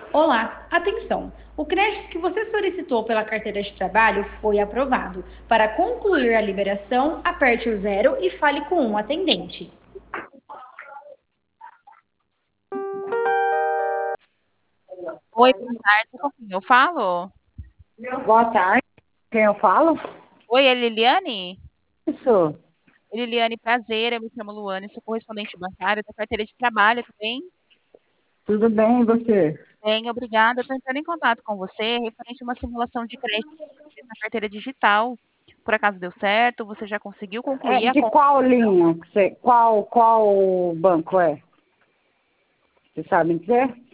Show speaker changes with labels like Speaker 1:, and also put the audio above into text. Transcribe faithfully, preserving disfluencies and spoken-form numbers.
Speaker 1: Olá, atenção! O crédito que você solicitou pela carteira de trabalho foi aprovado. Para concluir a liberação, aperte o zero e fale com um atendente.
Speaker 2: Oi, boa tarde, com quem eu falo?
Speaker 3: Boa tarde, quem eu falo?
Speaker 2: Oi, é Liliane?
Speaker 3: Isso,
Speaker 2: Liliane, prazer, eu me chamo Luane, sou correspondente bancária da carteira de trabalho, tudo bem?
Speaker 3: tudo bem, e você?
Speaker 2: Bem, obrigada. Estou entrando em contato com você referente a uma simulação de crédito que você fez na carteira digital. Por acaso deu certo? Você já conseguiu
Speaker 3: É,
Speaker 2: concluir a
Speaker 3: de
Speaker 2: conta?
Speaker 3: qual linha? que Você, qual, qual banco é? Você sabe dizer?